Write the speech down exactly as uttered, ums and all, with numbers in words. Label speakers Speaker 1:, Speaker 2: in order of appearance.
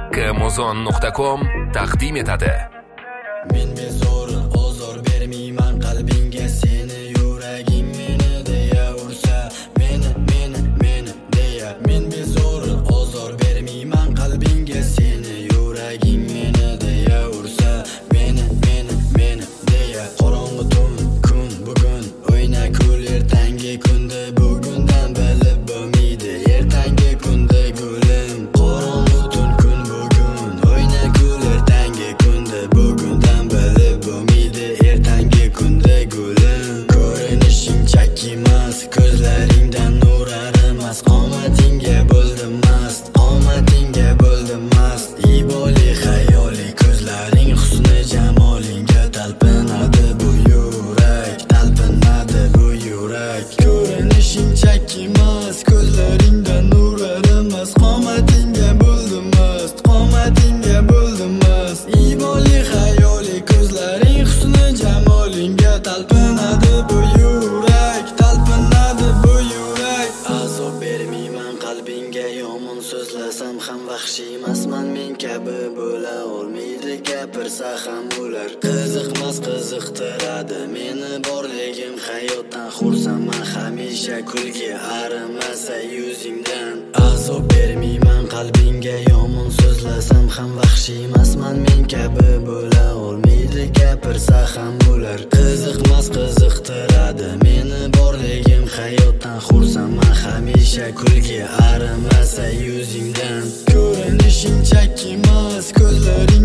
Speaker 1: Amazon nuqta com taqdim etadi.
Speaker 2: Men bezori ozor bermayman qalbingga, seni yuraging meni deya ursa, meni meni meni deya. Men bezori ozor bermayman qalbingga, seni yuraging meni deya ursa, meni meni meni deya. Qorong'i tun kun bugun o'yna kul, ertangi kunda bugundan bilib bo'lmaydi, ertangi kunda gulim. Qorong'i tun kun bugun o'yna kul, ertangi kunda bugundan bilib bo'lmaydi, ertangi kunda gulim. Ko'rinishing chakkimas, ko'zlaringdan nur arimas, qomatingga bo'ldim mast, qomatingga bo'ldim mast. Iboli xayoli ko'zlaring, husni jamolingga talpinadi bu yurak, talpinadi bu yurak. Ko'rinishing chakkimas, ko'zlaringdan nur arimas, qomatingga bo'ldim mast, qomatingga bo'ldim mast. Iboli xayoli ko'zlaring, husni jamolingga talpinadi bu yurak, talpinadi bu yurak. Azob bermayman qalbingga, yomon so'zlasam ham vahshiy emasman men kabi bo'la olmaydi, gapirsa ham ular. Qiziqmas qiziqtiradi meni borligim, hayotdan xursandman hamisha, kulgi arimasa yuzingdan. Azob bermayman qalbingga, yomon so'zlasam ham vahshiy emasman men kabi bo'la olmaydi, gapirsa ham ular. Qiziqmas qiziqtiradi meni borligim, hayotdan xursandman hamisha, kulgi arimasa yuzingdan. Ko'rinishing chakkimas, ko'zlaring